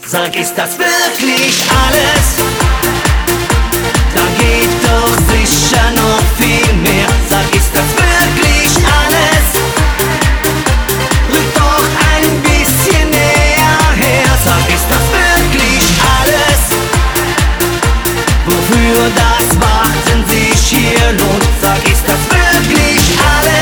Sag, ist das wirklich alles? Da geht doch sicher noch viel mehr. Sag, ist das wirklich alles? Rück doch ein bisschen näher her. Sag, ist das wirklich alles? Wofür das Warten sich hier lohnt? Sag, ist das wirklich alles?